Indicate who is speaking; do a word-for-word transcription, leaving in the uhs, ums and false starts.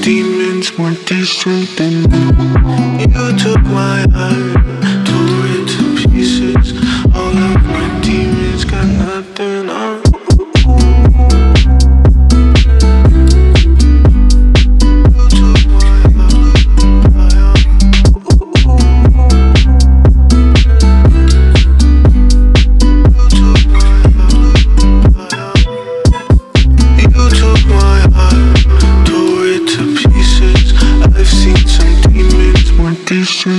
Speaker 1: demons more decent than me. You took my heart, tore it to pieces. All of my demons got nothing on. Decent.